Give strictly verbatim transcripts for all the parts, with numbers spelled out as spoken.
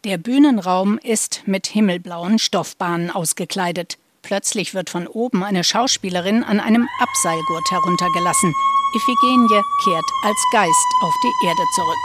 Der Bühnenraum ist mit himmelblauen Stoffbahnen ausgekleidet. Plötzlich wird von oben eine Schauspielerin an einem Abseilgurt heruntergelassen. Iphigenie kehrt als Geist auf die Erde zurück.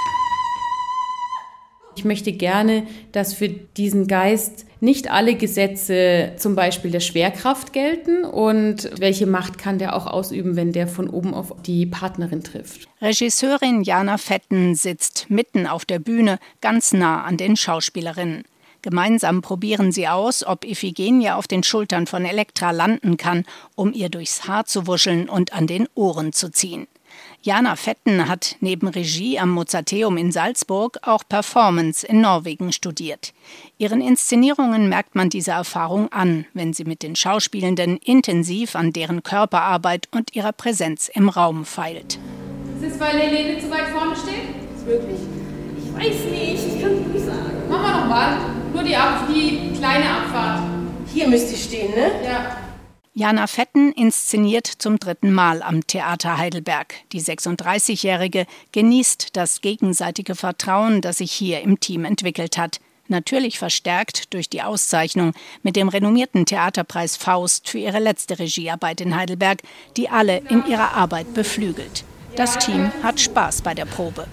Ich möchte gerne, dass für diesen Geist nicht alle Gesetze, zum Beispiel der Schwerkraft, gelten und welche Macht kann der auch ausüben, wenn der von oben auf die Partnerin trifft. Regisseurin Jana Vetten sitzt mitten auf der Bühne, ganz nah an den Schauspielerinnen. Gemeinsam probieren sie aus, ob Iphigenie auf den Schultern von Elektra landen kann, um ihr durchs Haar zu wuscheln und an den Ohren zu ziehen. Jana Vetten hat neben Regie am Mozarteum in Salzburg auch Performance in Norwegen studiert. Ihren Inszenierungen merkt man diese Erfahrung an, wenn sie mit den Schauspielenden intensiv an deren Körperarbeit und ihrer Präsenz im Raum feilt. Ist es, weil Helene zu weit vorne steht? Ist wirklich? Ich weiß nicht, ich kann es nicht sagen. Machen wir nochmal. Nur die, Ab- die kleine Abfahrt. Hier müsste ich stehen, ne? Ja. Jana Vetten inszeniert zum dritten Mal am Theater Heidelberg. Die sechsunddreißigjährige genießt das gegenseitige Vertrauen, das sich hier im Team entwickelt hat. Natürlich verstärkt durch die Auszeichnung mit dem renommierten Theaterpreis Faust für ihre letzte Regiearbeit in Heidelberg, die alle in ihrer Arbeit beflügelt. Das Team hat Spaß bei der Probe.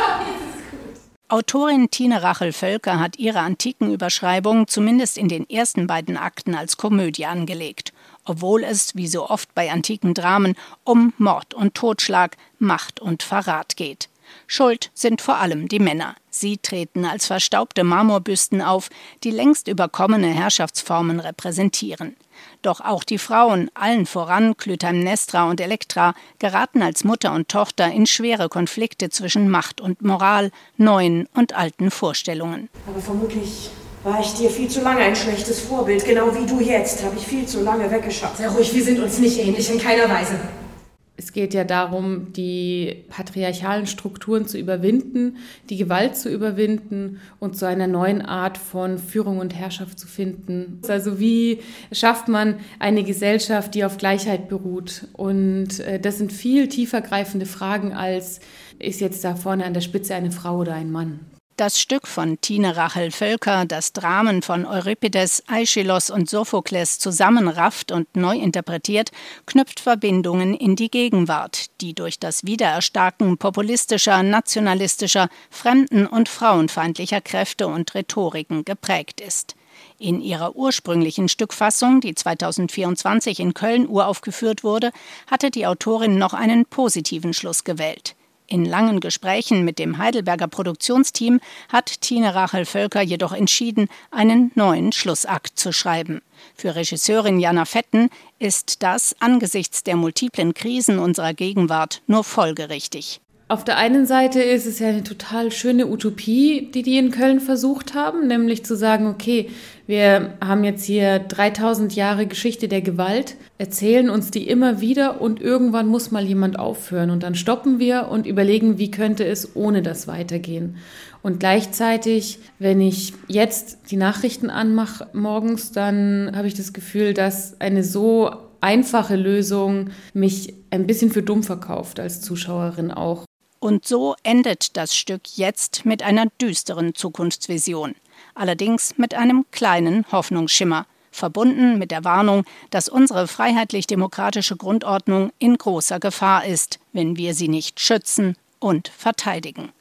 Autorin Tine Rachel-Völker hat ihre Antikenüberschreibung zumindest in den ersten beiden Akten als Komödie angelegt. Obwohl es, wie so oft bei antiken Dramen, um Mord und Totschlag, Macht und Verrat geht. Schuld sind vor allem die Männer. Sie treten als verstaubte Marmorbüsten auf, die längst überkommene Herrschaftsformen repräsentieren. Doch auch die Frauen, allen voran Clytemnestra und Elektra, geraten als Mutter und Tochter in schwere Konflikte zwischen Macht und Moral, neuen und alten Vorstellungen. Aber vermutlich war ich dir viel zu lange ein schlechtes Vorbild. Genau wie du jetzt, habe ich viel zu lange weggeschaut. Sei ruhig, wir sind uns nicht ähnlich, in keiner Weise. Es geht ja darum, die patriarchalen Strukturen zu überwinden, die Gewalt zu überwinden und zu einer neuen Art von Führung und Herrschaft zu finden. Also wie schafft man eine Gesellschaft, die auf Gleichheit beruht? Und das sind viel tiefergreifende Fragen als, ist jetzt da vorne an der Spitze eine Frau oder ein Mann? Das Stück von Tine Rachel-Völker, das Dramen von Euripides, Aeschylos und Sophokles zusammenrafft und neu interpretiert, knüpft Verbindungen in die Gegenwart, die durch das Wiedererstarken populistischer, nationalistischer, fremden- und frauenfeindlicher Kräfte und Rhetoriken geprägt ist. In ihrer ursprünglichen Stückfassung, die zweitausendvierundzwanzig in Köln uraufgeführt wurde, hatte die Autorin noch einen positiven Schluss gewählt. In langen Gesprächen mit dem Heidelberger Produktionsteam hat Tine Rachel-Völker jedoch entschieden, einen neuen Schlussakt zu schreiben. Für Regisseurin Jana Vetten ist das angesichts der multiplen Krisen unserer Gegenwart nur folgerichtig. Auf der einen Seite ist es ja eine total schöne Utopie, die die in Köln versucht haben, nämlich zu sagen, okay, wir haben jetzt hier dreitausend Jahre Geschichte der Gewalt, erzählen uns die immer wieder und irgendwann muss mal jemand aufhören und dann stoppen wir und überlegen, wie könnte es ohne das weitergehen. Und gleichzeitig, wenn ich jetzt die Nachrichten anmache morgens, dann habe ich das Gefühl, dass eine so einfache Lösung mich ein bisschen für dumm verkauft als Zuschauerin auch. Und so endet das Stück jetzt mit einer düsteren Zukunftsvision. Allerdings mit einem kleinen Hoffnungsschimmer, verbunden mit der Warnung, dass unsere freiheitlich-demokratische Grundordnung in großer Gefahr ist, wenn wir sie nicht schützen und verteidigen.